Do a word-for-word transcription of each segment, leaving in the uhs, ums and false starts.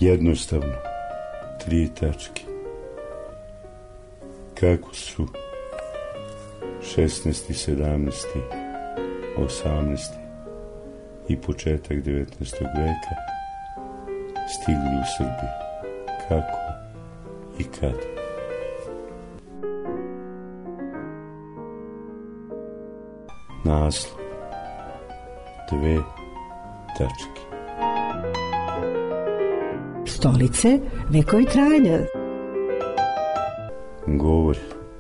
Jednostavno, tri tačke. Kako su šesnaesti, sedamnaesti, osamnaesti i početak devetnaestog veka stigli u Srbiju? Kako i kad? Naslov: Dve tačke. Stolice, vekovi trajanja. Govor: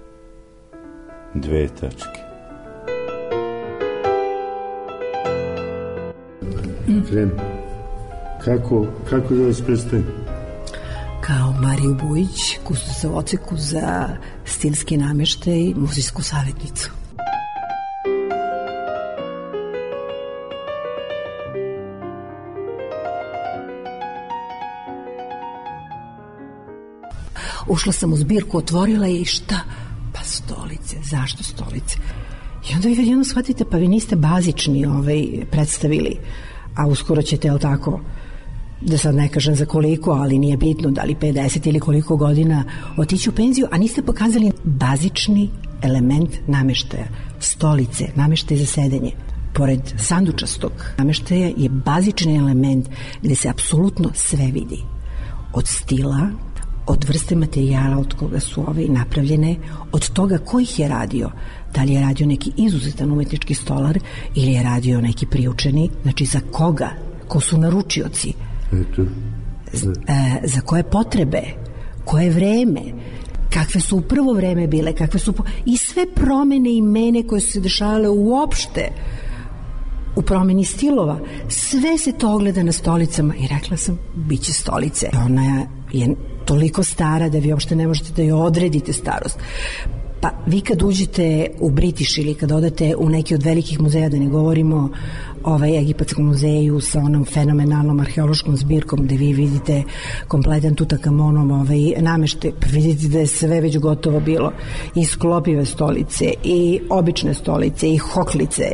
Dve tačke. Krem, kako, kako da vas predstavim? Kao Mariju Bujić, kustosa u oceku za stilski nameštaj i muzejsku savjetnicu. Ušla sam u zbirku, otvorila je i šta? Pa stolice, zašto stolice? I onda vi jedno shvatite, pa vi niste bazični ovaj, predstavili, a uskoro ćete, jel tako, da sad ne kažem za koliko, ali nije bitno, da li pedeset ili koliko godina otići u penziju, a niste pokazali bazični element nameštaja, stolice, nameštaj za sedenje. Pored sandučastog nameštaja je bazični element gde se apsolutno sve vidi. Od stila, od vrste materijala od koga su ove napravljene, od toga ko ih je radio, da li je radio neki izuzetan umetnički stolar ili je radio neki priučeni, znači za koga, ko su naručioci, Z, e, za koje potrebe, koje vreme, kakve su u prvo vreme bile, kakve su po... i sve promene i mene koje su se dešavale uopšte u promeni stilova, sve se to ogleda na stolicama i rekla sam, bit će stolice. Ona je toliko stara da vi uopšte ne možete da joj odredite starost. Pa vi kad uđete u British ili kad odete u neki od velikih muzeja, da ne govorimo ovaj Egipatskom muzeju sa onom fenomenalnom arheološkom zbirkom gde vi vidite kompletan Tutankamonov ovaj nameštaj, pa vidite da je sve već gotovo bilo, i sklopive stolice i obične stolice i hoklice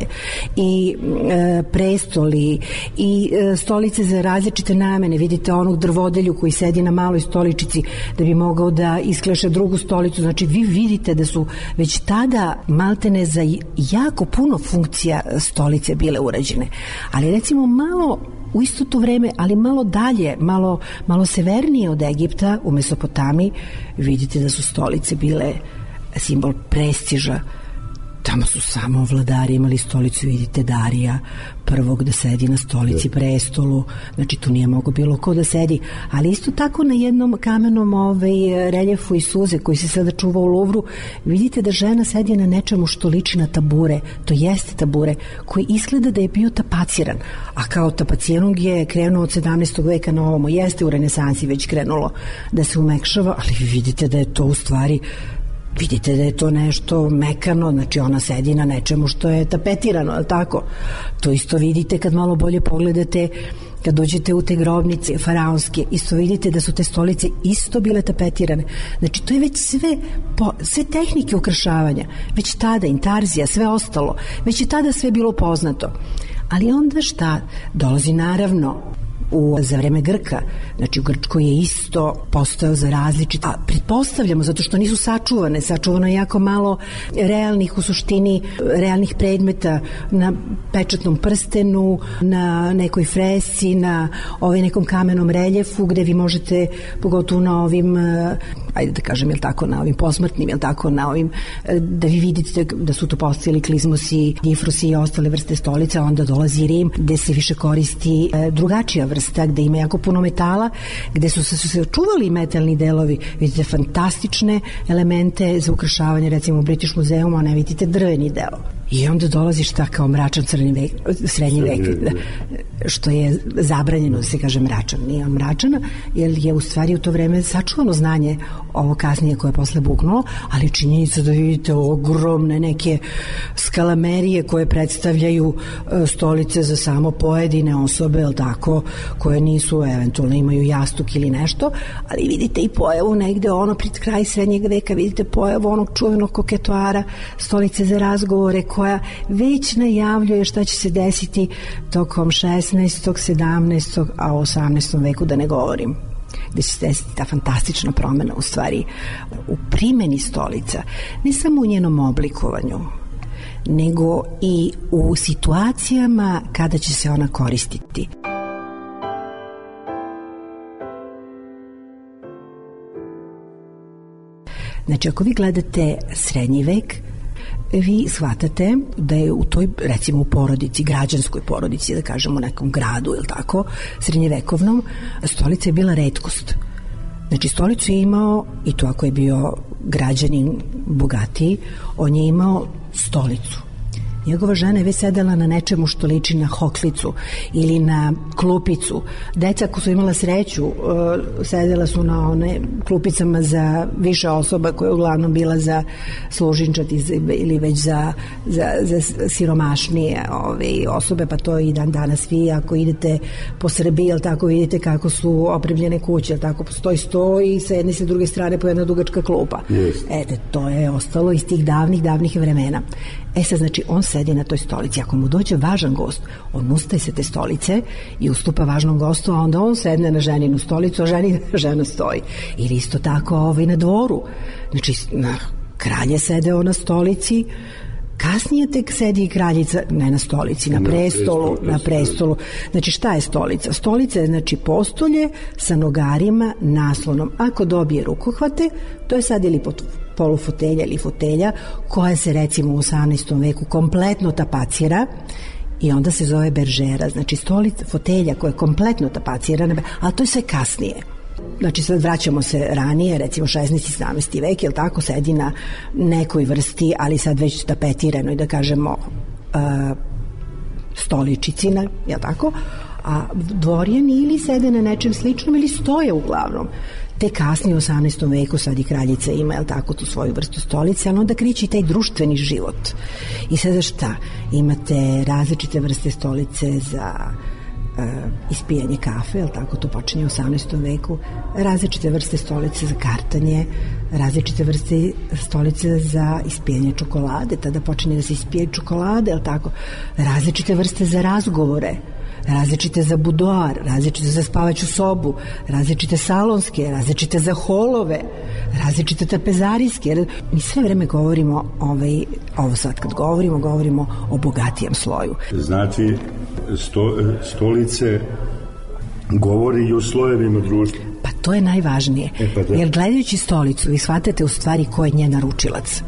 i e, prestoli i e, stolice za različite namene. Vidite onog drvodelju koji sedi na maloj stoličici da bi mogao da iskleše drugu stolicu. Znači vi vidite da su već tada maltene za jako puno funkcija stolice bile urađene. Ali recimo malo u isto to vreme, ali malo dalje, malo, malo severnije od Egipta, u Mesopotamiji, vidite da su stolice bile simbol prestiža. Tamo su samo vladari imali stolicu, vidite Darija prvog da sedi na stolici prestolu, znači tu nije mogo bilo ko da sedi, ali isto tako na jednom kamenom ovaj, reljefu i suze koji se sada čuva u Louvru, vidite da žena sedi na nečemu što liči na tabure, to jeste tabure koji izgleda da je bio tapaciran, a kao tapacirung je krenuo od sedamnaestog veka na ovomu, jeste u renesansi već krenulo da se umekšava, ali vidite da je to u stvari vidite da je to nešto mekano, znači ona sedi na nečemu što je tapetirano, ali tako? To isto vidite kad malo bolje pogledate, kad dođete u te grobnice faraonske, isto vidite da su te stolice isto bile tapetirane. Znači to je već sve, po, sve tehnike ukrašavanja, već tada intarzija, sve ostalo, već je tada sve bilo poznato. Ali onda šta? Dolazi naravno u, za vreme Grka, znači u Grčkoj je isto postojao za različite, a pretpostavljamo, zato što nisu sačuvane, sačuvano je jako malo realnih, u suštini, realnih predmeta na pečatnom prstenu, na nekoj fresci, na ovaj nekom kamenom reljefu, gde vi možete, pogotovo na ovim, ajde da kažem, jel tako, na ovim posmrtnim, jel tako, na ovim, da vi vidite da su tu postojali klizmosi, difrosi i ostale vrste stolica, onda dolazi Rim, gde se više koristi drugačija vrsta, gde ima jako puno metala, gde su se, su se očuvali metalni delovi, vidite fantastične elemente za ukrašavanje, recimo u British muzeumu, a ne vidite drveni deo. I onda dolazi šta kao mračan crni vek, srednji vek, što je zabranjeno da se kaže mračan, nije on mračan, jer je u stvari u to vreme sačuvano znanje ovo kasnije koje je posle buknulo, ali činjenica da vidite ogromne neke skalamerije koje predstavljaju stolice za samo pojedine osobe, jel tako, koje nisu, eventualno imaju jastuk ili nešto, ali vidite i pojavu negde ono pred kraj srednjeg veka, vidite pojavu onog čuvenog koketoara, stolice za razgovore, koja već najavljuje šta će se desiti tokom šesnaestog, sedamnaestog, a o osamnaestom veku da ne govorim. gde će se desiti ta fantastična promena u stvari u primeni stolica, ne samo u njenom oblikovanju, nego i u situacijama kada će se ona koristiti. Znači, ako vi gledate srednji vek, vi shvatate da je u toj, recimo u porodici, građanskoj porodici, da kažemo u nekom gradu ili tako, srednjevekovnom, stolica je bila retkost. Znači, stolicu je imao, i to ako je bio građanin bogatiji, on je imao stolicu. Njegova žena je već sedela na nečemu što liči na hoklicu ili na klupicu. Deca ko su imala sreću sedela su na one klupicama za više osoba, koja je uglavnom bila za služinčat ili već za, za, za siromašnije ove osobe, pa to i dan danas vi ako idete po Srbiji, jel tako, vidite kako su opremljene kuće, jel tako, postoji sto i sa jedne i sa druge strane po jedna dugačka klupa. Yes. Ete, to je ostalo iz tih davnih, davnih vremena. E sad, znači, on sedi na toj stolici. Ako mu dođe važan gost, on ustaje sa te stolice i ustupa važnom gostu, a onda on sedne na ženinu stolicu, a ženi, žena stoji. Ili isto tako ovaj, na dvoru. Znači, na, kralj je sedeo na stolici, kasnije tek sedi i kraljica, ne na stolici, na prestolu, na prestolu. Znači, šta je stolica? Stolica je, znači, postolje sa nogarima, naslonom. Ako dobije rukohvate, to je sad ili pod polufotelja ili fotelja, koja se recimo u osamnaestom veku kompletno tapacira i onda se zove beržera. Znači, stolica, fotelja koja je kompletno tapacirana, ali to je sve kasnije. Znači, sad vraćamo se ranije, recimo šesnaesti i sedamnaesti vek, jel tako, sedi na nekoj vrsti, ali sad već tapetirano i da kažemo uh, stoličicina, jel tako, a dvorjani ili sede na nečem sličnom ili stoje uglavnom. Te kasnije u osamnaestom veku sad i kraljica ima, jel tako, tu svoju vrstu stolice, ali onda kreće i taj društveni život. I sada šta? Imate različite vrste stolice za uh, ispijanje kafe, jel tako, to počinje u osamnaestom veku, različite vrste stolice za kartanje, različite vrste stolice za ispijanje čokolade, tada počinje da se ispije čokolade, jel tako, različite vrste za razgovore, različite za budoar, različite za spavaću sobu, različite salonske, različite za holove, različite tapezarijske. Mi sve vreme govorimo, ovaj, ovo sad kad govorimo, govorimo o bogatijem sloju. Znači, sto, stolice govori i o slojevima društva. Pa to je najvažnije. E, pa da. Jer gledajući stolicu, vi shvatate u stvari ko je njen naručilac.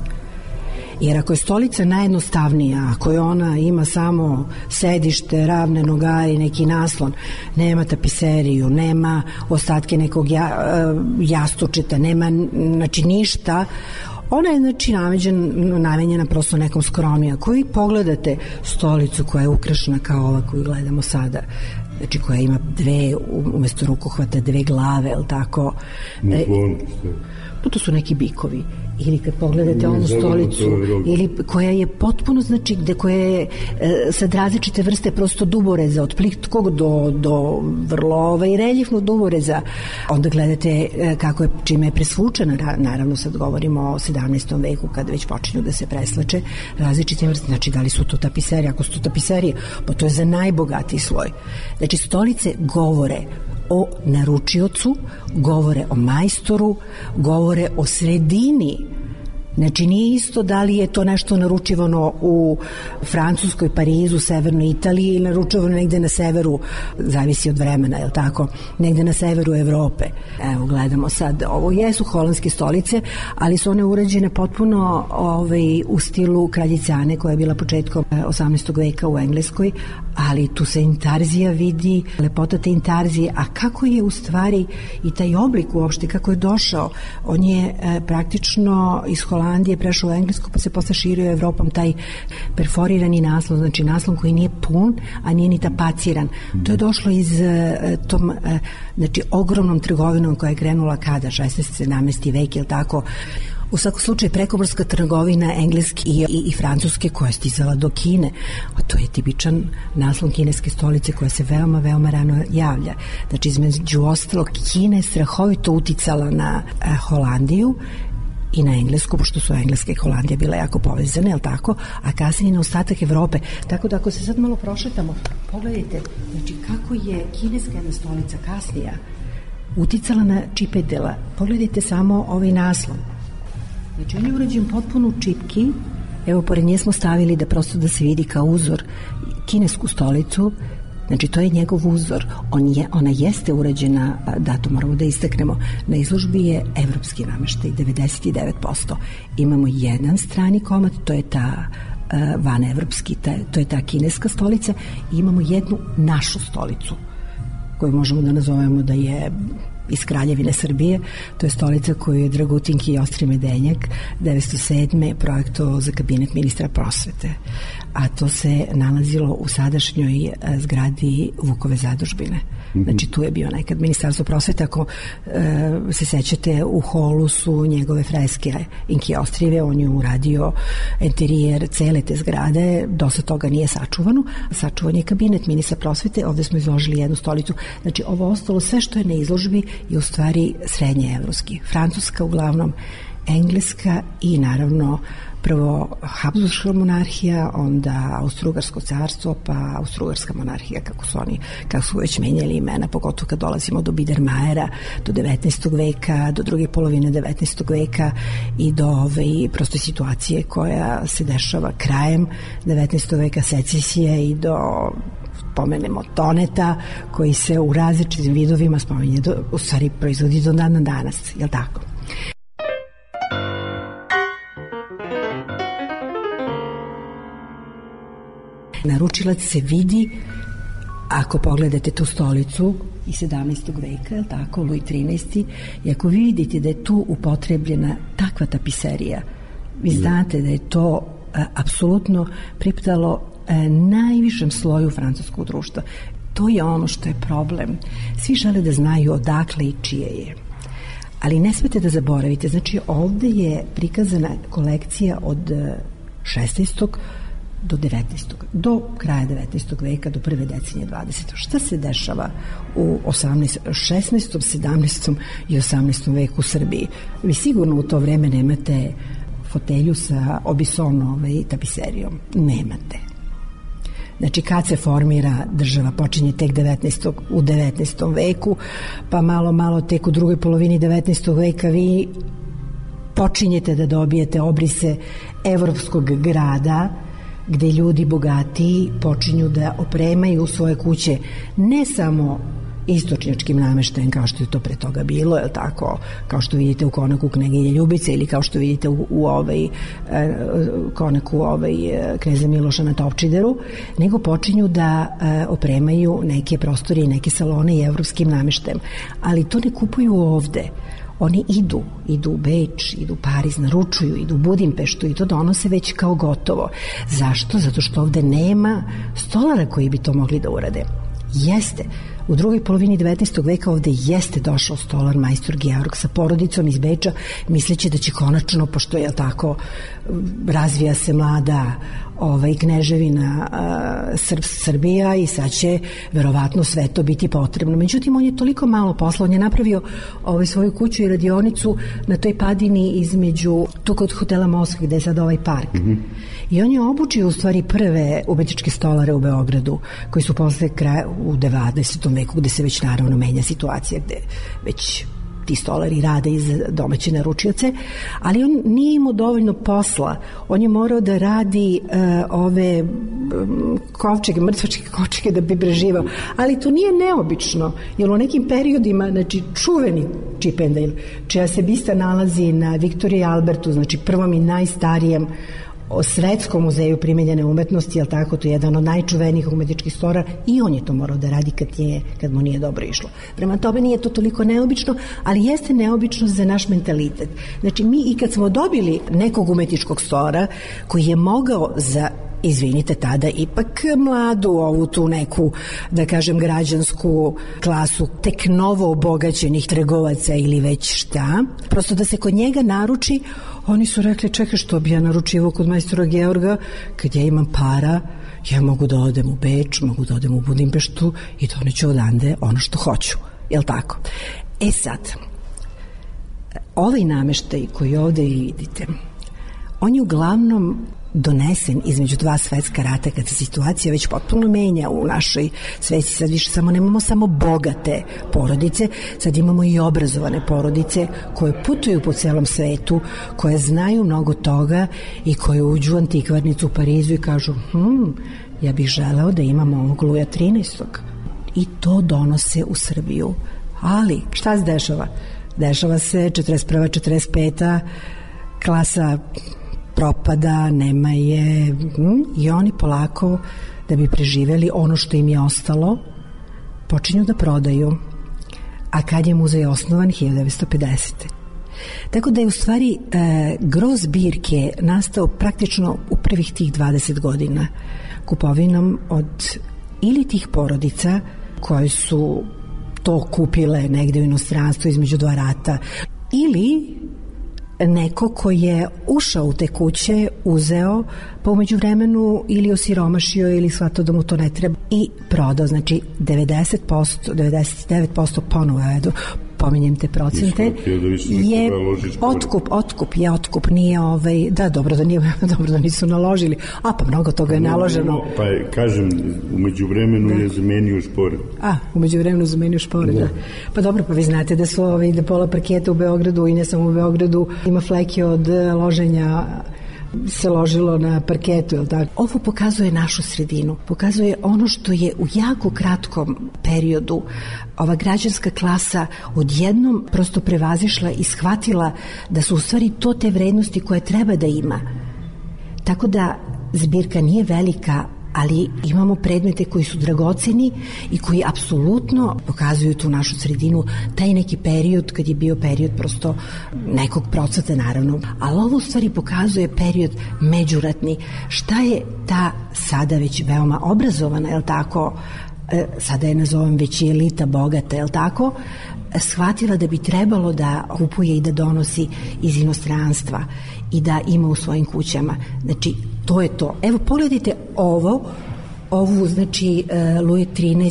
Jer ako je stolica najjednostavnija, ako je ona ima samo sedište, ravne nogari, neki naslon, nema tapiseriju, nema ostatke nekog ja, jastučeta, nema, znači, ništa, ona je, znači, namenjena prosto nekom skromnija. Ako vi pogledate stolicu koja je ukrašena kao ova koju gledamo sada, znači koja ima dve, umesto rukohvata, dve glave, je li tako? Muklon, pa to su neki bikovi. Ili kad pogledate onu stolicu, ili koja je potpuno, znači, gde koja je e, sad različite vrste prosto duboreza, od plitkog do, do vrlo ovaj, reljifnog duboreza. Onda gledate e, kako je, čime je presvučena, naravno sad govorimo o sedamnaestom veku, kada već počinju da se preslače različite vrste, znači da li su to tapiserije, ako su to tapiserije, pa to je za najbogatiji sloj. Znači, stolice govore o naručiocu, govore o majstoru, govore o sredini. Znači, nije isto da li je to nešto naručivano u Francuskoj, Parizu, severnoj Italiji ili naručivano negde na severu, zavisi od vremena, je li tako, negde na severu Evrope. Evo, gledamo sad, ovo jesu holandske stolice, ali su one urađene potpuno ovaj, u stilu kraljice Ane, koja je bila početkom osamnaestog veka u Engleskoj, ali tu se intarzija vidi, lepota te intarzije, a kako je u stvari i taj oblik uopšte, kako je došao, on je e, praktično iz Holandije prešao u Englesku, pa se posle širio Evropom taj perforirani naslon, znači naslon koji nije pun, a nije ni tapaciran. To je došlo iz e, tom, e, znači, ogromnom trgovinom koja je krenula kada, šesnaesti sedamnaesti vek, je li tako? U svakom slučaju prekomorska trgovina engleske i, i, i francuske koja je stizala do Kine, a to je tipičan naslon kineske stolice koja se veoma, veoma rano javlja. Znači, između ostalog, Kina je strahovito uticala na eh, Holandiju i na Englesku, pošto su Engleska i Holandija bile jako povezane, je li tako? A kasnije na ostatak Evrope. Tako da ako se sad malo prošetamo, pogledajte, znači kako je kineska jedna stolica kasnija uticala na čipedela. Pogledajte samo ovaj naslov. Znači, on je urađen potpuno u čipki. Evo, pored nje smo stavili da prosto da se vidi kao uzor kinesku stolicu. Znači, to je njegov uzor. On je, ona jeste urađena, da, to moramo da istaknemo, na izložbi je evropski nameštaj, devedeset devet posto. Imamo jedan strani komad, to je ta uh, vanevropski, ta, to je ta kineska stolica, i imamo jednu našu stolicu, koju možemo da nazovemo da je iz Kraljevine Srbije. To je stolica koju je Dragutin Kijostri Medenjak devetsto sedme projektovao za kabinet ministra prosvete, a to se nalazilo u sadašnjoj zgradi Vukove zadužbine. Znači, tu je bio nekad ministarstvo prosvete. Ako e, se sećate, u holu su njegove freske Inkijostrijeve, on je uradio interijer cele te zgrade, dosta toga nije sačuvano. Sačuvan je kabinet ministra prosvete, ovde smo izložili jednu stolicu. Znači, ovo ostalo, sve što je na izložbi je u stvari srednje evropski. Francuska uglavnom, engleska i naravno prvo Habsburška monarhija, onda Austrougarsko carstvo, pa Austrougarska monarhija, kako su oni, kako su već menjali imena, pogotovo kad dolazimo do Biedermajera, do devetnaestog veka, do druge polovine devetnaestog veka i do ove prosto situacije koja se dešava krajem devetnaestog veka, secesije, i do pomenemo toneta koji se u različitim vidovima spominje, do, u stvari proizvodi do dana danas, je li tako? Naručilac se vidi, ako pogledate tu stolicu iz sedamnaestog veka, je tako, Luj trinaesti, i ako vi vidite da je tu upotrebljena takva tapiserija, vi znate da je to a, apsolutno pripadalo a, najvišem sloju francuskog društva. To je ono što je problem. Svi žele da znaju odakle i čije je. Ali ne smete da zaboravite, znači ovde je prikazana kolekcija od šesnaestog do devetnaestog do kraja devetnaestog veka, do prve decenije dvadesetog. Šta se dešava u osamnaestom, šesnaestom, sedamnaestom i osamnaestom veku u Srbiji? Vi sigurno u to vreme nemate fotelju sa Obisonom i tapiserijom. Nemate. Znači, kad se formira država, počinje tek devetnaestog u devetnaestom veku, pa malo, malo tek u drugoj polovini devetnaestog veka vi počinjete da dobijete obrise evropskog grada, gde ljudi bogatiji počinju da opremaju svoje kuće ne samo istočnjačkim nameštajem kao što je to pre toga bilo, je li tako, kao što vidite u konaku Kneginje Ljubice ili kao što vidite u, u ovaj e, konaku ovaj kneza Miloša na Topčideru, nego počinju da e, opremaju neke prostorije, neke salone i evropskim nameštajem. Ali to ne kupuju ovde. Oni idu, idu u Beč, idu u Pariz, naručuju, idu u Budimpeštu i to donose već kao gotovo. Zašto? Zato što ovde nema stolara koji bi to mogli da urade. Jeste. U drugoj polovini devetnaestog veka ovde jeste došao stolar majstor Georg sa porodicom iz Beča, misleći da će konačno, pošto je tako, razvija se mlada ovaj, kneževina uh, Srb, Srbija i sad će verovatno sve to biti potrebno. Međutim, on je toliko malo posla, on je napravio ovaj, svoju kuću i radionicu na toj padini između, tu kod hotela Moskva gde je sad ovaj park. Mm-hmm. I on je obučio u stvari prve umetničke stolare u Beogradu, koji su posle kraja u dvadesetom veku, gde se već naravno menja situacija, gde već ti stolari rade iz domaće naručioce, ali on nije imao dovoljno posla. On je morao da radi uh, ove um, kovčege, mrtvačke kovčege da bi preživao. Ali to nije neobično, jer u nekim periodima, znači čuveni Chippendale, čija se bista nalazi na Viktoriji Albertu, znači prvom i najstarijem o Svetskom muzeju primenjene umetnosti, jel tako, to je jedan od najčuvenijih umetničkih stolara, i on je to morao da radi kad, nije, kad mu nije dobro išlo. Prema tome nije to toliko neobično, ali jeste neobično za naš mentalitet. Znači, mi i kad smo dobili nekog umetničkog stolara koji je mogao za, izvinite, tada ipak mladu ovu tu neku, da kažem, građansku klasu tek novo obogaćenih trgovaca ili već šta, prosto da se kod njega naruči, oni su rekli, čekaj, što bi ja naručivo kod majstora Georga, kad ja imam para, ja mogu da odem u Beč, mogu da odem u Budimpeštu i doneću odande ono što hoću, jel tako? E sad, ovaj nameštaj koji ovde vidite, on je uglavnom donesen između dva svetska rata, kad se situacija već potpuno menja u našoj svesti. Sad više samo nemamo samo bogate porodice, sad imamo i obrazovane porodice koje putuju po celom svetu, koje znaju mnogo toga i koje uđu u antikvarnicu u Parizu i kažu hm, ja bih želeo da imam ovog Luja trinaestog. I to donose u Srbiju. Ali, šta se dešava? Dešava se četrdeset prva četrdeset peta klasa propada, nema je i oni polako, da bi preživeli ono što im je ostalo, počinju da prodaju. A kad je muzej osnovan? hiljadu devetsto pedesete. Tako da je u stvari e, gro zbirke nastao praktično u prvih tih dvadeset godina kupovinom od ili tih porodica koje su to kupile negde u inostranstvu između dva rata, ili neko ko je ušao u te kuće, uzeo, pa umeđu vremenu ili osiromašio ili shvatao da mu to ne treba i prodao. Znači devedeset posto, devedeset devet posto ponovo, edo, pominjem te procente, je otkup, otkup je otkup, nije ovaj, da, dobro da nije, dobro da nisu naložili, a pa mnogo toga je naloženo. Pa kažem, umeđu vremenu da. je zamenio šporet. A, umeđu vremenu zamenio šporet, da. da. Pa dobro, pa vi znate da su ovaj, da pola parketa u Beogradu i ne samo u Beogradu ima fleke od loženja se ložilo na parketu, jel tako? Ovo pokazuje našu sredinu, pokazuje ono što je u jako kratkom periodu ova građanska klasa odjednom prosto prevazišla i shvatila da su u stvari to te vrednosti koje treba da ima. Tako da zbirka nije velika, ali imamo predmete koji su dragoceni i koji apsolutno pokazuju tu našu sredinu, taj neki period kad je bio period prosto nekog procvata, naravno, ali ovo u stvari pokazuje period međuratni. Šta je ta sada već veoma obrazovana, je li tako, sada je nazovem već i elita bogata, je li tako, shvatila da bi trebalo da kupuje i da donosi iz inostranstva i da ima u svojim kućama. Znači, to je to. Evo, pogledajte ovo, ovu, znači, Luj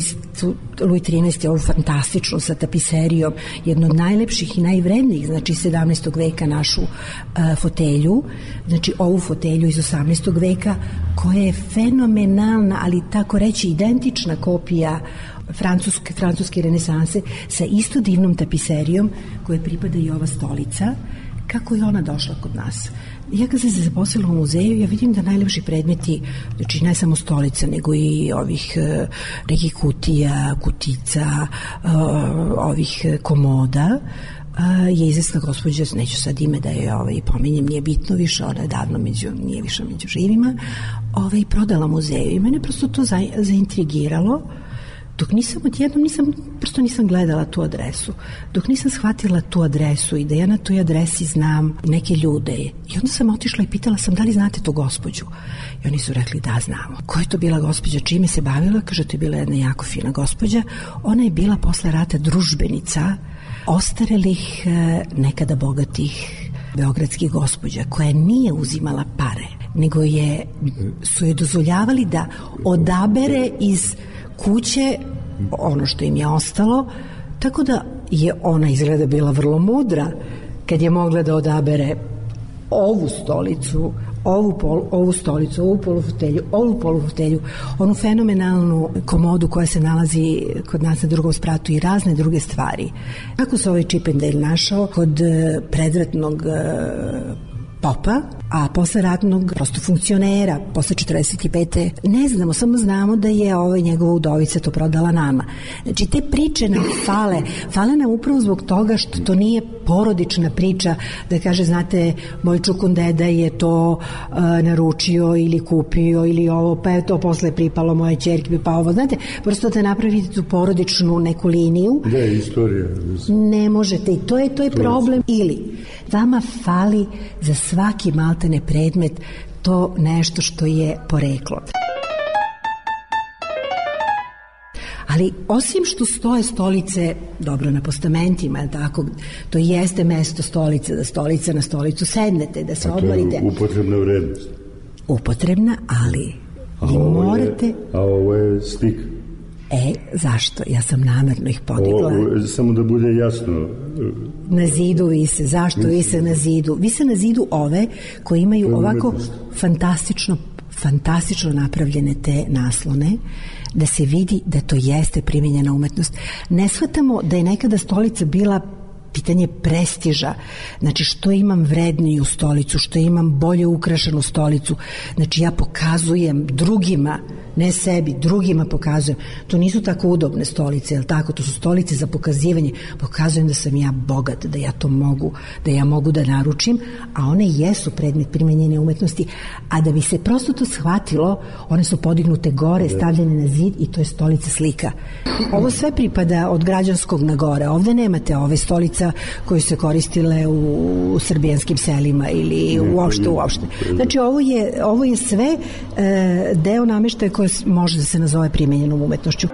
trinaesti, ovu fantastičnu sa tapiserijom, jednu od najlepših i najvrednijih, znači, sedamnaestog veka našu uh, fotelju, znači, ovu fotelju iz osamnaestog veka, koja je fenomenalna, ali tako reći identična kopija francuske, francuske renesanse sa isto divnom tapiserijom koje pripada i ova stolica. Kako je ona došla kod nas? Ja kad sam se zaposlila u muzeju, ja vidim da najlepši predmeti, znači ne samo stolica, nego i ovih uh, nekih kutija, kutica, uh, ovih komoda, uh, je izvesna gospođa, neću sad ime da je ovaj, pominjem, nije bitno više, ona je davno među, nije više među živima, ovaj, prodala muzeju i mene prosto to za, zaintrigiralo. Dok nisam odjednom, nisam, prosto nisam gledala tu adresu. Dok nisam shvatila tu adresu i da ja na toj adresi znam neke ljude. I onda sam otišla i pitala sam da li znate tu gospođu. I oni su rekli da znamo. Ko je to bila gospođa, čime se bavila? Kaže, to je bila jedna jako fina gospođa. Ona je bila posle rata družbenica ostarelih, nekada bogatih beogradskih gospođa, koja nije uzimala pare, nego je, su je dozvoljavali da odabere iz kuće ono što im je ostalo, tako da je ona izgleda bila vrlo mudra kad je mogla da odabere ovu stolicu, ovu, pol, ovu stolicu, ovu polufotelju, ovu polufotelju, onu fenomenalnu komodu koja se nalazi kod nas na drugom spratu i razne druge stvari. Kako se ovaj Chippendale našao? Kod predratnog popa, a posle ratnog prosto funkcionera, posle četrdeset pete ne znamo, samo znamo da je ovaj njegova udovica to prodala nama. Znači, te priče nam fale, fale nam upravo zbog toga što to nije porodična priča, da kaže, znate, moj čukundeda je to uh, naručio ili kupio ili ovo, pa je to posle pripalo moje ćerke, pa ovo, znate, prosto da napravite tu porodičnu neku liniju. Da, istorija. Ne možete i to je, to je problem. Ili vama fali za svaki maltene predmet to nešto što je poreklo. Ali osim što stoje stolice dobro na postamentima, tako, to jeste mesto stolice, da stolica na stolicu sednete, da se odmorite. A to je upotrebna vrednost. Upotrebna, ali vi morate... Je, a ovo je stik. E, zašto? Ja sam namerno ih podigla. O, samo da bude jasno. Na zidu vise. Zašto vise na zidu? Vise na zidu ove koji imaju ovako fantastično, fantastično napravljene te naslone, da se vidi da to jeste primenjena umetnost. Ne shvatamo da je nekada stolica bila pitanje prestiža, znači što imam vredniju stolicu, što imam bolje ukrašenu stolicu, znači ja pokazujem drugima, ne sebi, drugima pokazujem. To nisu tako udobne stolice, jel tako? To su stolice za pokazivanje. Pokazujem da sam ja bogat, da ja to mogu, da ja mogu da naručim, a one jesu predmet primenjene umetnosti, a da bi se prosto to shvatilo, one su podignute gore, stavljene na zid i to je stolica slika. Ovo sve pripada od građanskog na gore. Ovde nemate ove stolica koje se koristile u srbijanskim selima ili uopšte, uopšte. Znači ovo je, ovo je sve e, deo nameštaja koje može da se nazove primenjenom umetnošću.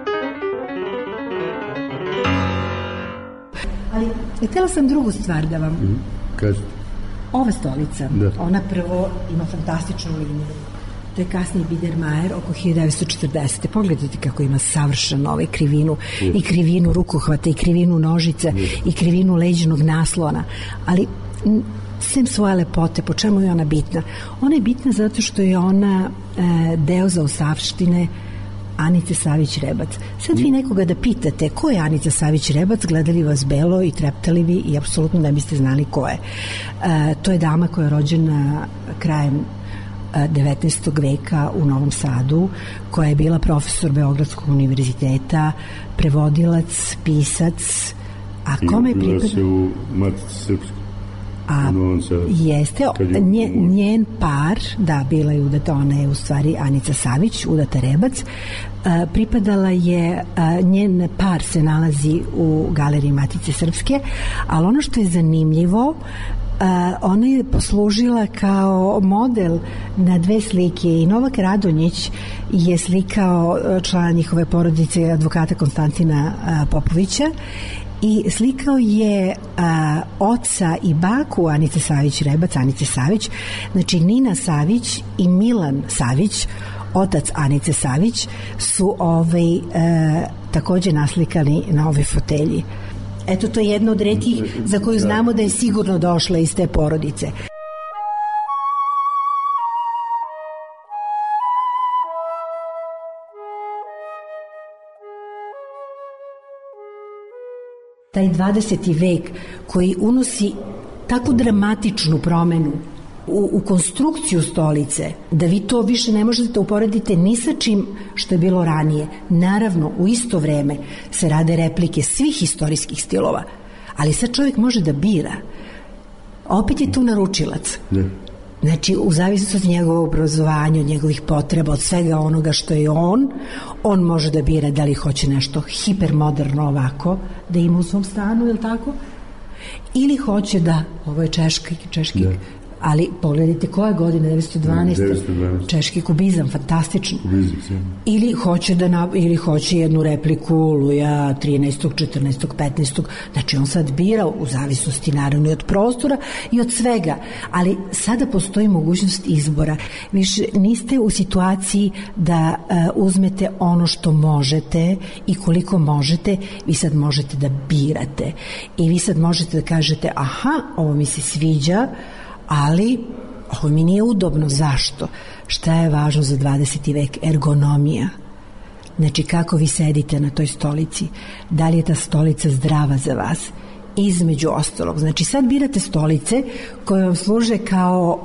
Ali htjela sam drugu stvar da vam... Mm, kažete. Ova stolica, da. Ona prvo ima fantastičnu liniju. To je kasniji Biedermeier oko hiljadu devetsto četrdesete. Pogledajte kako ima savršeno ovaj krivinu mm. i krivinu rukohvata i krivinu nožica mm. i krivinu leđnog naslona. Ali sem svoje lepote, po čemu je ona bitna? Ona je bitna zato što je ona e, deo zaostavštine Anice Savić-Rebac. Sad vi nekoga da pitate ko je Anica Savić-Rebac, gledali vas belo i treptali vi i apsolutno ne biste znali ko je. E, to je dama koja je rođena krajem devetnaestog veka u Novom Sadu, koja je bila profesor Beogradskog univerziteta, prevodilac, pisac, a kome je pripada? I bila se u Matici Srpskoj. A, jeste, njen, njen par, da, bila je udata, ona je u stvari Anica Savić, udata Rebac, a, pripadala je, a, njen par se nalazi u Galeriji Matice Srpske, ali ono što je zanimljivo, Uh, ona je poslužila kao model na dve slike i Novak Radonjić je slikao člana njihove porodice advokata Konstantina uh, Popovića i slikao je uh, oca i baku Anice Savić-Rebac, Anice Savić, znači Nina Savić i Milan Savić, otac Anice Savić, su ovaj, uh, takođe naslikani na ovoj fotelji. Eto, to je jedna od retkih za koju znamo da je sigurno došla iz te porodice. Taj dvadeseti vek koji unosi tako dramatičnu promenu u, u konstrukciju stolice, da vi to više ne možete da uporedite ni sa čim što je bilo ranije. Naravno, u isto vreme se rade replike svih istorijskih stilova, ali sad čovjek može da bira. Opet je tu naručilac. Ne. Znači, u zavisnosti od njegovog obrazovanja, od njegovih potreba, od svega onoga što je on, on može da bira da li hoće nešto hipermoderno ovako, da ima u svom stanu, je li tako? Ili hoće da, ovo je češki, češki, ne. Ali pogledajte koja godina, devetsto dvanaesta. Češki kubizam, fantastično. Kubizam, ili hoće da na, ili hoće jednu repliku Luja trinaestog, četrnaestog, petnaestog. Znači on sad bira u zavisnosti naravno i od prostora i od svega, ali sada postoji mogućnost izbora. Više niste u situaciji da uh, uzmete ono što možete i koliko možete, vi sad možete da birate i vi sad možete da kažete aha, ovo mi se sviđa, ali ovo mi nije udobno. Zašto? Šta je važno za dvadeseti vek? Ergonomija. Znači kako vi sedite na toj stolici, da li je ta stolica zdrava za vas, između ostalog. Znači sad birate stolice koje vam služe kao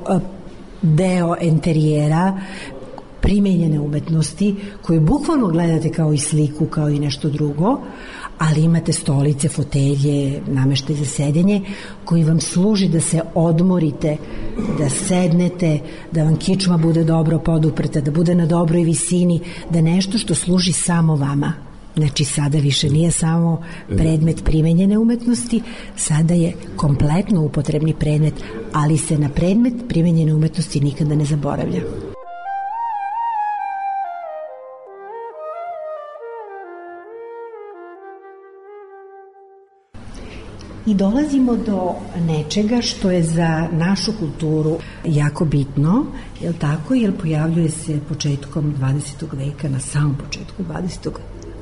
deo enterijera, primenjene umetnosti, koju bukvalno gledate kao i sliku, kao i nešto drugo, ali imate stolice, fotelje, nameštaj za sedenje, koji vam služi da se odmorite, da sednete, da vam kičma bude dobro poduprta, da bude na dobroj visini, da nešto što služi samo vama. Znači sada više nije samo predmet primenjene umetnosti, sada je kompletno upotrebni predmet, ali se na predmet primenjene umetnosti nikada ne zaboravlja. I dolazimo do nečega što je za našu kulturu jako bitno, jel tako, jer pojavljuje se početkom dvadesetog veka, na samom početku dvadesetog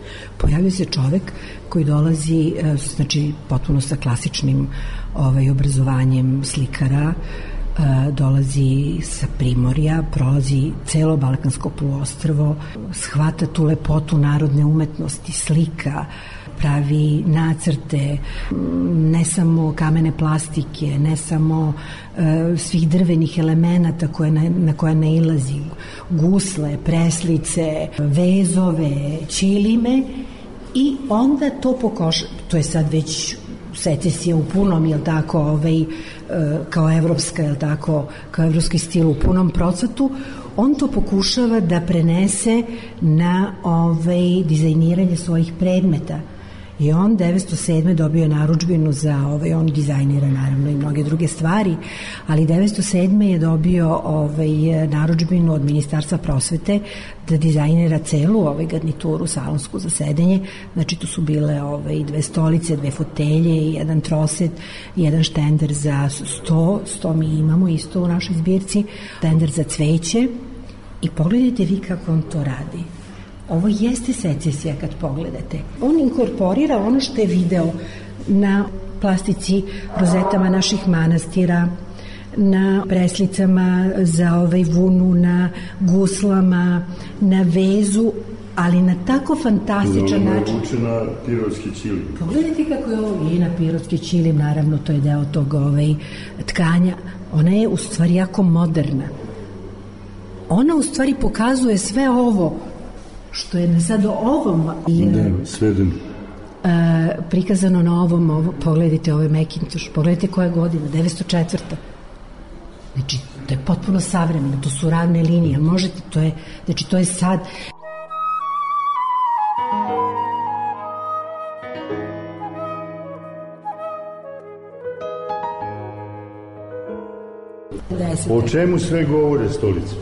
Pojavio se čovek koji dolazi, znači potpuno sa klasičnim ovaj, obrazovanjem slikara, dolazi sa Primorja, prolazi celo Balkansko poluostrvo, shvata tu lepotu narodne umetnosti, slika, pravi nacrte, ne samo kamene plastike, ne samo e, svih drvenih elemenata koje na, na koje nailazi, gusle, preslice, vezove, ćilime, i onda to pokoša, to je sad već secesija u punom, jel tako, ovaj, kao evropska, jel tako, kao evropski stil u punom procvatu, on to pokušava da prenese na ovaj, dizajniranje svojih predmeta. I on devetsto sedme dobio narudžbinu za, ovaj, on dizajnira naravno i mnoge druge stvari, ali devetsto sedme je dobio ovaj, narudžbinu od Ministarstva prosvete da dizajnira celu ovaj, garnituru salonsku za sedenje. Znači tu su bile ovaj, dve stolice, dve fotelje, jedan troset, jedan štender za sto, sto mi imamo isto u našoj zbirci, štender za cveće, i pogledajte vi kako on to radi. Ovo jeste secesija kad pogledate. On inkorporira ono što je video na plastici, rozetama naših manastira, na preslicama za ovaj vunu, na guslama, na vezu, ali na tako fantastičan način. Uče na pirotski ćilim. Pogledajte kako je ovo i na pirotski ćilim, naravno to je deo tog ovaj, tkanja. Ona je u stvari jako moderna. Ona u stvari pokazuje sve ovo što je sad ovom i, da, sveden. Uh, prikazano na ovom, ovo, pogledajte ovaj Macintosh, pogledajte koja godina, devetsto četvrta. Znači, to je potpuno savremeno, to su ravne linije, možete, to je, znači, to je sad. O čemu sve govore stolice?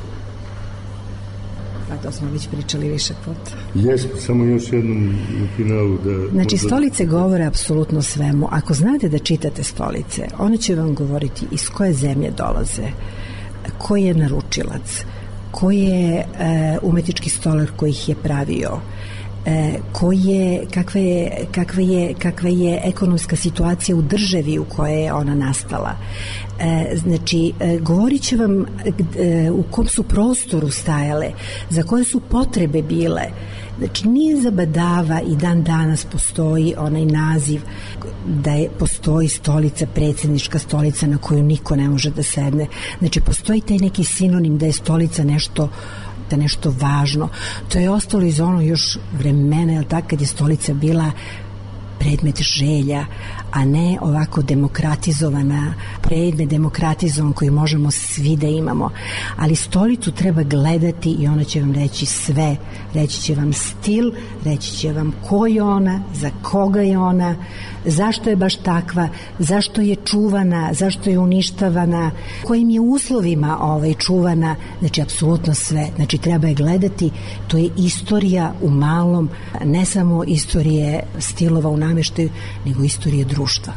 Pa to smo već pričali više puta. Jesmo, samo još jednom u finalu da... Znači, stolice govore apsolutno svemu. Ako znate da čitate stolice, one će vam govoriti iz koje zemlje dolaze, koji je naručilac, koji je e, umetnički stolar koji ih je pravio, e, koji je, kakva je, kakva je, kakva je ekonomska situacija u državi u kojoj je ona nastala. E, znači, e, govorit će vam e, u kom su prostoru stajale, za koje su potrebe bile. Znači, nije zabadava i dan danas postoji onaj naziv da je, postoji stolica, predsjednička stolica na koju niko ne može da sedne. Znači, postoji taj neki sinonim da je stolica nešto da nešto važno. To je ostalo iz ono još vremena, jel tako, kad je stolica bila predmet želja, a ne ovako demokratizovana, predmet demokratizovan koji možemo svi da imamo. Ali stolicu treba gledati i ona će vam reći sve. Reći će vam stil, reći će vam ko je ona, za koga je ona, zašto je baš takva, zašto je čuvana, zašto je uništavana, kojim je uslovima ovaj, čuvana, znači apsolutno sve. Znači treba je gledati, to je istorija u malom, ne samo istorije stilova u nameštaju, nego istorije društva.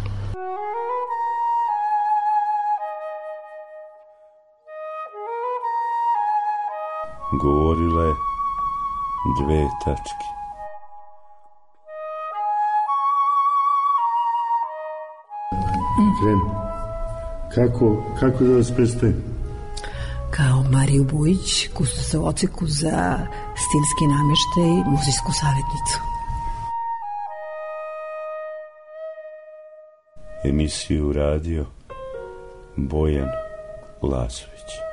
Govorile dve tačke. Krem, kako, kako da vas predstavim? Kao Mariju Bujić, kustosa u oceku za stilski nameštaj i muzejsku savjetnicu. Emisiju radio Bojan Lazović.